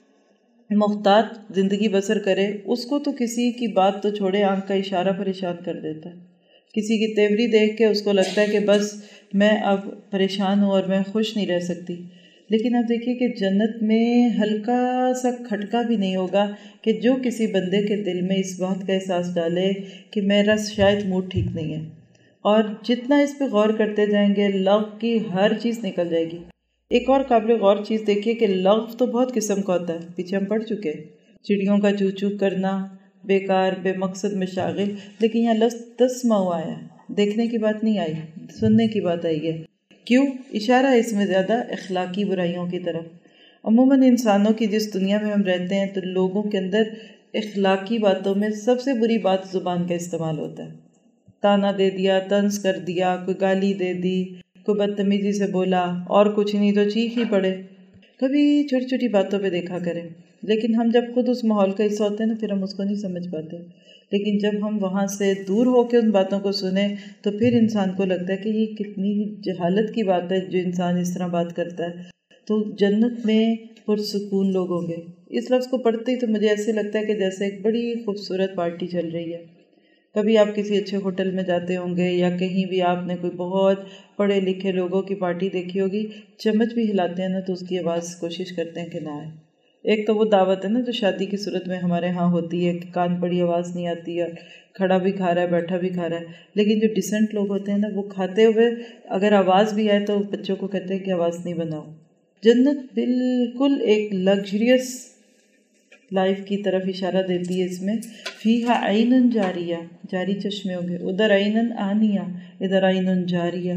محتاط زندگی بسر کرے، اس کو تو کسی کی بات تو چھوڑے، آنکھ کا اشارہ پریشان کر دیتا ہے. کسی کی تیوری دیکھ کے اس کو لگتا ہے کہ بس میں اب پریشان ہوں اور میں خوش نہیں رہ سکتی. لیکن آپ دیکھیے کہ جنت میں ہلکا سا کھٹکا بھی نہیں ہوگا کہ جو کسی بندے کے دل میں اس بات کا احساس ڈالے کہ میرا شاید موڈ ٹھیک نہیں ہے. اور جتنا اس پہ غور کرتے جائیں گے لغو کی ہر چیز نکل جائے گی. ایک اور قابل غور چیز دیکھیے کہ لغو تو بہت قسم کا ہوتا ہے، پیچھے ہم پڑھ چکے، چڑیوں کا چو چو کرنا، بیکار بے مقصد مشاغل. لیکن یہاں لفظ تسمع آیا، دیکھنے کی بات نہیں آئی، سننے کی بات آئی ہے. کیوں؟ اشارہ ہے اس میں زیادہ اخلاقی برائیوں کی طرف. عموماً انسانوں کی جس دنیا میں ہم رہتے ہیں تو لوگوں کے اندر اخلاقی باتوں میں سب سے بری بات زبان کا استعمال ہوتا ہے. تانا دے دیا، طنز کر دیا، کوئی گالی دے دی، کوئی بدتمیزی سے بولا، اور کچھ نہیں تو چیخ ہی پڑے. کبھی چھوٹی چھوٹی باتوں پہ دیکھا کریں. لیکن ہم جب خود اس ماحول کا حصہ ہوتے ہیں نا پھر ہم اس کو نہیں سمجھ پاتے. لیکن جب ہم وہاں سے دور ہو کے ان باتوں کو سنیں تو پھر انسان کو لگتا ہے کہ یہ کتنی جہالت کی بات ہے جو انسان اس طرح بات کرتا ہے. تو جنت میں پرسکون لوگ ہوں گے. اس لفظ کو پڑھتے ہی تو مجھے ایسے لگتا ہے کہ جیسے ایک بڑی خوبصورت پارٹی چل رہی ہے. کبھی آپ کسی اچھے ہوٹل میں جاتے ہوں گے یا کہیں بھی آپ نے کوئی بہت پڑھے لکھے لوگوں کی پارٹی دیکھی ہوگی، چمچ بھی ہلاتے ہیں نا تو اس کی آواز کوشش کرتے ہیں کہ نہ آئے. ایک تو وہ دعوت ہے نا جو شادی کی صورت میں ہمارے ہاں ہوتی ہے کہ کان پڑی آواز نہیں آتی ہے، کھڑا بھی کھا رہا ہے بیٹھا بھی کھا رہا ہے. لیکن جو ڈیسنٹ لوگ ہوتے ہیں نا وہ کھاتے ہوئے اگر آواز بھی آئے تو بچوں کو کہتے ہیں کہ آواز نہیں بناؤ. جنت بالکل ایک لگژریس لائف کی طرف اشارہ دیتی ہے. اس میں فیہا عین جاریہ، جاری چشمے ہوں گے. ادھر عین آنیہ، ادھر عین جاریہ.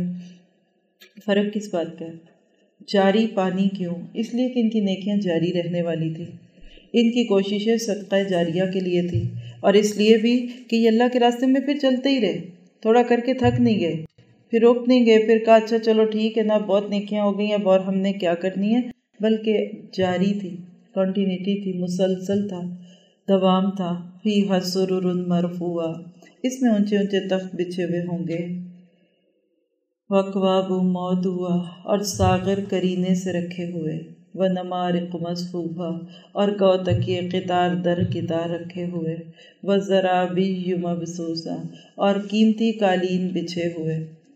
فرق کس بات کا ہے؟ جاری پانی کیوں؟ اس لیے کہ ان کی نیکیاں جاری رہنے والی تھی، ان کی کوششیں صدقہ جاریہ کے لیے تھی، اور اس لیے بھی کہ یہ اللہ کے راستے میں پھر چلتے ہی رہے. تھوڑا کر کے تھک نہیں گئے، پھر روک نہیں گئے، پھر کہا اچھا چلو ٹھیک ہے نا بہت نیکیاں ہو گئی ہیں اب اور ہم نے کیا کرنی ہے، بلکہ جاری تھی، کنٹینیوٹی تھی، مسلسل تھا، دوام تھا. فیہا سرر مرفوعہ، اس میں اونچے اونچے تخت بچھے ہوئے ہوں گے. وَأَكْوَابٌ مَوْضُوعَةٌ، اور ساغر کرینے سے رکھے ہوئے. وَنَمَارِقُ مَصْفُوفَةٌ، اور گو تکیے قطار در قطار رکھے ہوئے. وَزَرَابِيُّ مَبْثُوثَةٌ، اور قیمتی قالین بچھے ہوئے.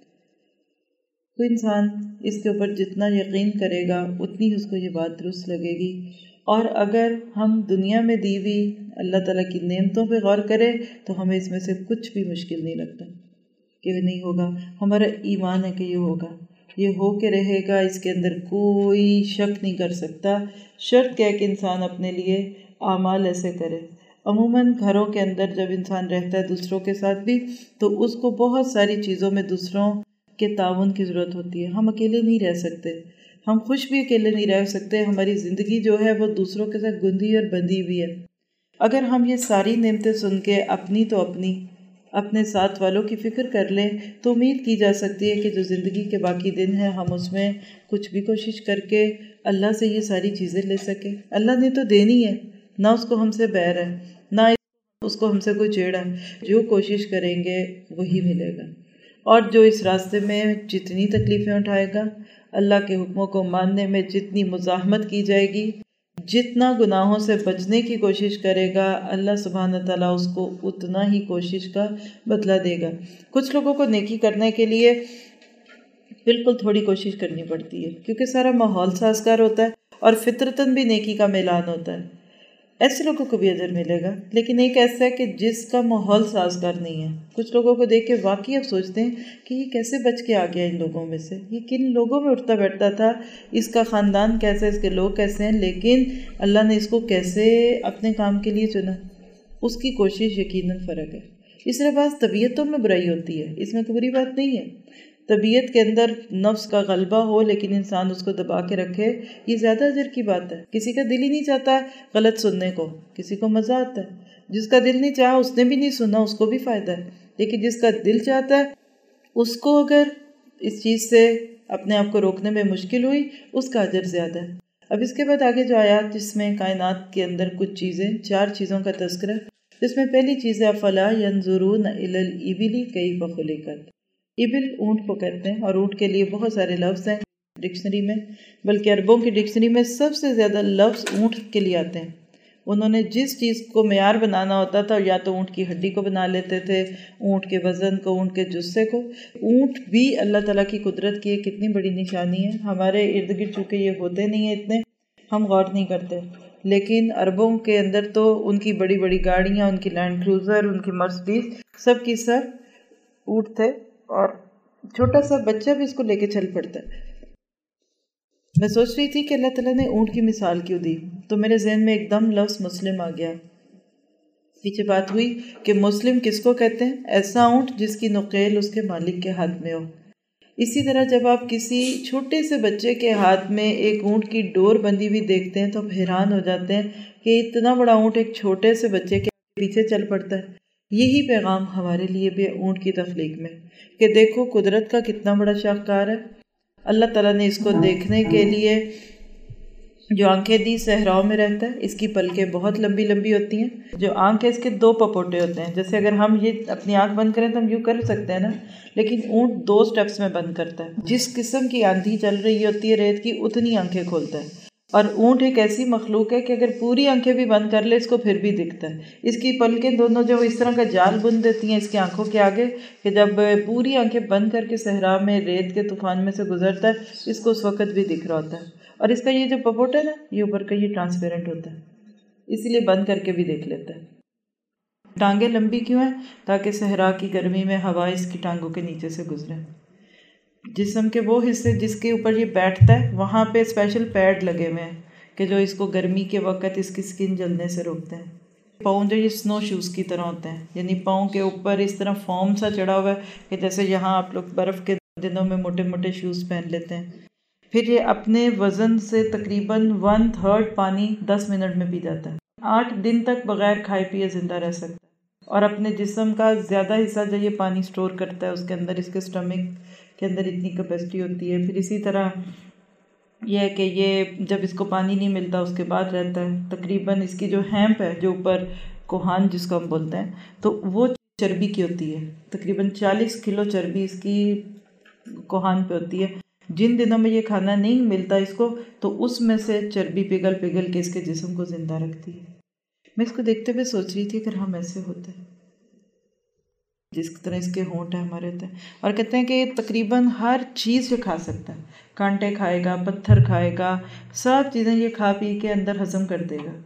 کوئی انسان اس کے اوپر جتنا یقین کرے گا اتنی اس کو یہ بات درست لگے گی. اور اگر ہم دنیا میں دی ہوئی اللہ تعالیٰ کی نعمتوں پہ غور کریں تو ہمیں اس میں سے کچھ بھی مشکل نہیں لگتا کہ نہیں ہوگا، ہمارا ایمان ہے کہ یہ ہوگا، یہ ہو کے رہے گا، اس کے اندر کوئی شک نہیں کر سکتا۔ شرط کیا ہے کہ انسان اپنے لیے اعمال ایسے کرے۔ عموماً گھروں کے اندر جب انسان رہتا ہے دوسروں کے ساتھ بھی، تو اس کو بہت ساری چیزوں میں دوسروں کے تعاون کی ضرورت ہوتی ہے۔ ہم اکیلے نہیں رہ سکتے، ہم خوش بھی اکیلے نہیں رہ سکتے، ہماری زندگی جو ہے وہ دوسروں کے ساتھ گندھی اور بندھی ہوئی ہے۔ اگر ہم یہ ساری نعمتیں سن کے اپنی تو اپنے ساتھ والوں کی فکر کر لیں تو امید کی جا سکتی ہے کہ جو زندگی کے باقی دن ہیں ہم اس میں کچھ بھی کوشش کر کے اللہ سے یہ ساری چیزیں لے سکیں۔ اللہ نے تو دینی ہے، نہ اس کو ہم سے بیر ہے، نہ اس کو ہم سے کوئی چیڑا ہے۔ جو کوشش کریں گے وہی ملے گا، اور جو اس راستے میں جتنی تکلیفیں اٹھائے گا، اللہ کے حکموں کو ماننے میں جتنی مزاحمت کی جائے گی، جتنا گناہوں سے بچنے کی کوشش کرے گا، اللہ سبحانہ تعالیٰ اس کو اتنا ہی کوشش کا بدلہ دے گا۔ کچھ لوگوں کو نیکی کرنے کے لیے بالکل تھوڑی کوشش کرنی پڑتی ہے، کیونکہ سارا ماحول سازگار ہوتا ہے اور فطرتاً بھی نیکی کا میلان ہوتا ہے، ایسے لوگوں کو بھی اجر ملے گا۔ لیکن ایک ایسا ہے کہ جس کا ماحول سازگار نہیں ہے، کچھ لوگوں کو دیکھ کے واقعی اب سوچتے ہیں کہ یہ کیسے بچ کے آ گیا ان لوگوں میں سے، یہ کن لوگوں میں اٹھتا بیٹھتا تھا، اس کا خاندان کیسے، اس کے لوگ کیسے ہیں، لیکن اللہ نے اس کو کیسے اپنے کام کے لیے چنا۔ اس کی کوشش یقیناً فرق ہے۔ اس طرح بعض طبیعتوں میں برائی ہوتی ہے، اس میں کوئی بری بات نہیں ہے۔ طبیعت کے اندر نفس کا غلبہ ہو لیکن انسان اس کو دبا کے رکھے، یہ زیادہ اجر کی بات ہے۔ کسی کا دل ہی نہیں چاہتا غلط سننے کو، کسی کو مزہ آتا ہے۔ جس کا دل نہیں چاہا اس نے بھی نہیں سنا، اس کو بھی فائدہ ہے، لیکن جس کا دل چاہتا ہے اس کو اگر اس چیز سے اپنے آپ کو روکنے میں مشکل ہوئی، اس کا اجر زیادہ ہے۔ اب اس کے بعد آگے جو آیات جس میں کائنات کے اندر کچھ چیزیں، 4 چیزوں کا تذکرہ، جس میں پہلی چیز ہے افلا ینظرون الی الابل کیف خلقت۔ ابل اونٹ کو کہتے ہیں، اور اونٹ کے لیے بہت سارے لفظ ہیں ڈکشنری میں، بلکہ عربوں کی ڈکشنری میں سب سے زیادہ لفظ اونٹ کے لیے آتے ہیں۔ انہوں نے جس چیز کو معیار بنانا ہوتا تھا، یا تو اونٹ کی ہڈی کو بنا لیتے تھے، اونٹ کے وزن کو، اونٹ کے جثے کو۔ اونٹ بھی اللہ تعالیٰ کی قدرت کی ایک کتنی بڑی نشانی ہے۔ ہمارے ارد گرد چونکہ یہ ہوتے نہیں ہیں اتنے، ہم غور نہیں کرتے، لیکن عربوں کے اندر تو ان کی بڑی بڑی گاڑیاں، ان کی لینڈ کروزر، ان کی مرسڈیز، سب کی سب اونٹ تھے، اور چھوٹا سا بچہ بھی اس کو لے کے چل پڑتا ہے۔ میں سوچ رہی تھی کہ اللہ تعالیٰ نے اونٹ کی مثال کیوں دی، تو میرے ذہن میں ایک دم لفظ مسلم آ گیا۔ پیچھے بات ہوئی کہ مسلم کس کو کہتے ہیں؟ ایسا اونٹ جس کی نقیل اس کے مالک کے ہاتھ میں ہو۔ اسی طرح جب آپ کسی چھوٹے سے بچے کے ہاتھ میں ایک اونٹ کی ڈور بندھی ہوئی دیکھتے ہیں تو آپ حیران ہو جاتے ہیں کہ اتنا بڑا اونٹ ایک چھوٹے سے بچے کے پیچھے چل پڑتا ہے۔ یہی پیغام ہمارے لیے بھی اونٹ کی تخلیق میں، کہ دیکھو قدرت کا کتنا بڑا شاہکار ہے۔ اللہ تعالیٰ نے اس کو دیکھنے کے لیے جو آنکھیں دی، صحراؤں میں رہتا ہے، اس کی پلکیں بہت لمبی لمبی ہوتی ہیں، جو آنکھ ہے اس کے 2 پپوٹے ہوتے ہیں۔ جیسے اگر ہم یہ اپنی آنکھ بند کریں تو ہم یوں کر سکتے ہیں نا، لیکن اونٹ 2 سٹیپس میں بند کرتا ہے۔ جس قسم کی آندھی چل رہی ہوتی ہے ریت کی، اتنی آنکھیں کھولتا ہے۔ اور اونٹ ایک ایسی مخلوق ہے کہ اگر پوری آنکھیں بھی بند کر لے اس کو پھر بھی دکھتا ہے۔ اس کی پلکیں دونوں جو اس طرح کا جال بن دیتی ہیں اس کی آنکھوں کے آگے، کہ جب پوری آنکھیں بند کر کے صحرا میں ریت کے طوفان میں سے گزرتا ہے، اس کو اس وقت بھی دکھ رہا ہوتا ہے۔ اور اس کا یہ جو پپوٹ ہے نا، یہ اوپر کا یہ ٹرانسپیرنٹ ہوتا ہے، اسی لیے بند کر کے بھی دیکھ لیتا ہے۔ ٹانگیں لمبی کیوں ہیں؟ تاکہ صحرا کی گرمی میں ہوا اس کی ٹانگوں کے نیچے سے گزرے۔ جسم کے وہ حصے جس کے اوپر یہ بیٹھتا ہے، وہاں پہ اسپیشل پیڈ لگے ہوئے ہیں کہ جو اس کو گرمی کے وقت اس کی سکن جلنے سے روکتے ہیں۔ پاؤں جو یہ سنو شوز کی طرح ہوتے ہیں، یعنی پاؤں کے اوپر اس طرح فوم سا چڑھا ہوا ہے کہ جیسے یہاں آپ لوگ برف کے دنوں میں موٹے موٹے شوز پہن لیتے ہیں۔ پھر یہ اپنے وزن سے تقریباً 1/3 پانی 10 منٹ میں پی جاتا ہے۔ 8 دن تک بغیر کھائے پیے زندہ رہ سکتا ہے، اور اپنے جسم کا زیادہ حصہ جو یہ پانی سٹور کرتا ہے اس کے اندر، اس کے سٹمک کے اندر اتنی کیپیسٹی ہوتی ہے۔ پھر اسی طرح یہ ہے کہ یہ جب اس کو پانی نہیں ملتا اس کے بعد رہتا ہے، تقریباً اس کی جو ہیمپ ہے، جو اوپر کوہان جس کو ہم بولتے ہیں، تو وہ چربی کی ہوتی ہے، تقریباً 40 کلو چربی اس کی کوہان پہ ہوتی ہے۔ جن دنوں میں یہ کھانا نہیں ملتا اس کو، تو اس میں سے چربی پگھل پگھل کے اس کے جسم کو زندہ رکھتی ہے۔ میں اس کو دیکھتے ہوئے سوچ رہی تھی اگر ہم ایسے ہوتے ہیں جس طرح اس کے ہونٹ ہیں ہمارے ہوتے ہیں، اور کہتے ہیں کہ تقریباً ہر چیز یہ کھا سکتا ہے، کانٹے کھائے گا، پتھر کھائے گا، سب چیزیں یہ کھا پی کے اندر ہضم کر دے گا۔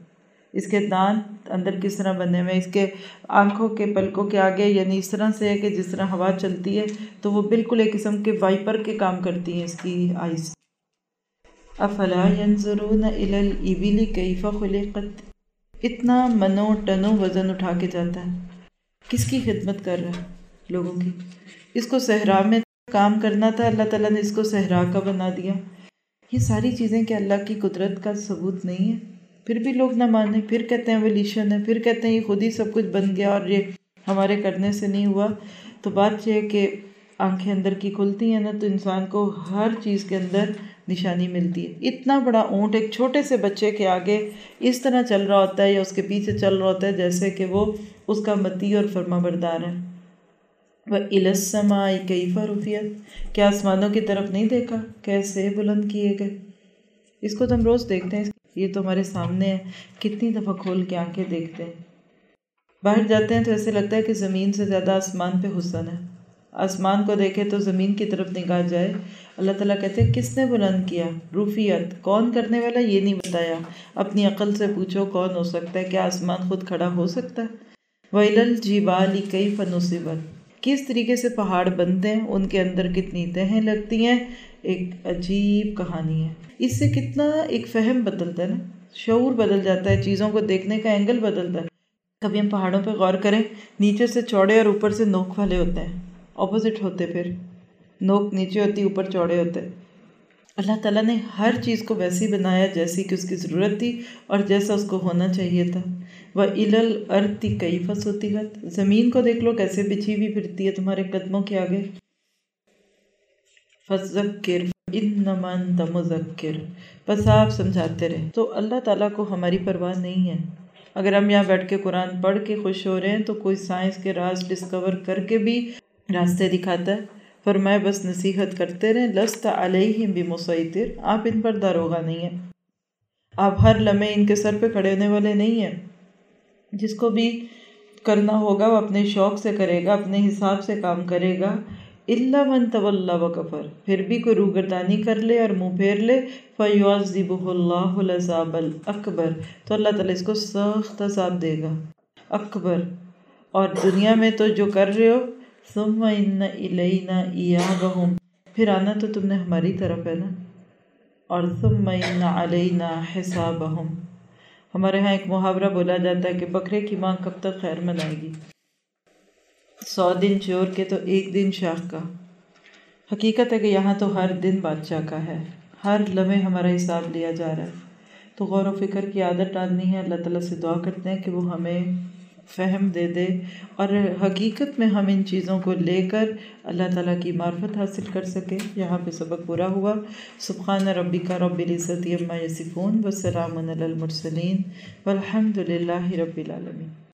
اس کے دانت اندر کس طرح بنے ہوئے، اس کے آنکھوں کے پلکوں کے آگے یعنی اس طرح سے ہے کہ جس طرح ہوا چلتی ہے تو وہ بالکل ایک قسم کے وائپر کے کام کرتی ہیں اس کی آئیز۔ افلا ينظرون الى الابل کیف خلقت، اتنا منو ٹنو وزن اٹھا کے جاتا ہے، کس کی خدمت کر رہا ہے؟ لوگوں کی۔ اس کو صحرا میں کام کرنا تھا، اللہ تعالیٰ نے اس کو صحرا کا بنا دیا۔ یہ ساری چیزیں کہ اللہ کی قدرت کا ثبوت نہیں ہے، پھر بھی لوگ نہ مانے، پھر کہتے ہیں ایولیوشن ہے، پھر کہتے ہیں یہ خود ہی سب کچھ بن گیا اور یہ ہمارے کرنے سے نہیں ہوا۔ تو بات یہ ہے کہ آنکھیں اندر کی کھلتی ہیں نا تو انسان کو ہر چیز کے اندر نشانی ملتی ہے۔ اتنا بڑا اونٹ ایک چھوٹے سے بچے کے آگے اس طرح چل رہا ہوتا ہے یا اس کے پیچھے چل رہا ہوتا ہے جیسے کہ وہ اس کا مطیع اور فرما بردار ہے۔ وَإِلَى السَّمَاءِ كَيْفَ رُفِعَتْ، کیا آسمانوں کی طرف نہیں دیکھا کیسے بلند کیے گئے؟ اس کو تو ہم روز دیکھتے ہیں، یہ تو ہمارے سامنے ہے، کتنی دفعہ کھول کے آنکھیں دیکھتے ہیں۔ باہر جاتے ہیں تو ایسے لگتا ہے کہ زمین سے زیادہ آسمان پہ حسن ہے، آسمان کو دیکھے تو زمین کی طرف نگاہ جائے۔ اللہ تعالیٰ کہتے ہیں کس نے بلند کیا؟ رفیعت، کون کرنے والا یہ نہیں بتایا، اپنی عقل سے پوچھو کون ہو سکتا ہے، کیا آسمان خود کھڑا ہو سکتا ہے؟ وَإِلَى الْجِبَالِ كَيْفَ نُصِبَتْ، کس طریقے سے پہاڑ بنتے ہیں، ان کے اندر کتنی تہیں لگتی ہیں، ایک عجیب کہانی ہے۔ اس سے کتنا ایک فہم بدلتا ہے نا، شعور بدل جاتا ہے، چیزوں کو دیکھنے کا اینگل بدلتا ہے۔ کبھی ہم پہاڑوں پہ غور کریں، نیچے سے چوڑے اور اوپر سے نوک والے ہوتے ہیں، اپوزٹ ہوتے، پھر نوک نیچے ہوتی اوپر چوڑے ہوتے۔ اللہ تعالیٰ نے ہر چیز کو ویسی بنایا جیسی کہ اس کی ضرورت تھی اور جیسا اس کو ہونا چاہیے تھا۔ وَإِلَى الْأَرْضِ كَيْفَ سُطِحَتْ، زمین کو دیکھ لو کیسے بچھی ہوئی پھرتی ہے تمہارے قدموں کے آگے۔ فَذَكِّرْ إِنَّمَا أَنْتَ مُذَكِّرٌ، بس آپ سمجھاتے رہے۔ تو اللہ تعالیٰ کو ہماری پرواہ نہیں ہے۔ اگر ہم یہاں بیٹھ کے قرآن پڑھ کے خوش ہو رہے ہیں تو کوئی سائنس کے راز ڈسکور کر کے بھی راستے دکھاتا ہے، فرمائے بس نصیحت کرتے رہیں۔ لست علیہم بمسیطر، آپ ان پر داروغہ نہیں ہیں، آپ ہر لمحے ان کے سر پہ کھڑے ہونے والے نہیں ہیں۔ جس کو بھی کرنا ہوگا وہ اپنے شوق سے کرے گا، اپنے حساب سے کام کرے گا۔ الا من تولی وکفر، پھر بھی کوئی روگردانی کر لے اور منہ پھیر لے، فیعذبہ اللہ العذاب الاکبر، تو اللہ تعالیٰ اس کو سخت عذاب دے گا اکبر۔ اور دنیا میں تو جو کر رہے ہو، ثم ان الینا ایابہم، پھر آنا تو تم نے ہماری طرف ہے نا، اور ثم ان علینا حسابہم۔ ہمارے ہاں ایک محاورہ بولا جاتا ہے کہ بکرے کی ماں کب تک خیر منائے گی، 100 دن چور کے تو 1 دن شاخ کا۔ حقیقت ہے کہ یہاں تو ہر دن بادشاہ کا ہے، ہر لمحے ہمارا حساب لیا جا رہا ہے۔ تو غور و فکر کی عادت ڈالنی ہے، اللہ تعالیٰ سے دعا کرتے ہیں کہ وہ ہمیں فہم دے دے اور حقیقت میں ہم ان چیزوں کو لے کر اللہ تعالیٰ کی معرفت حاصل کر سکیں۔ یہاں پہ سبق پورا ہوا۔ سبحان ربک رب العزت عما یصفون وسلام علی المرسلین والحمد للہ رب العالمین۔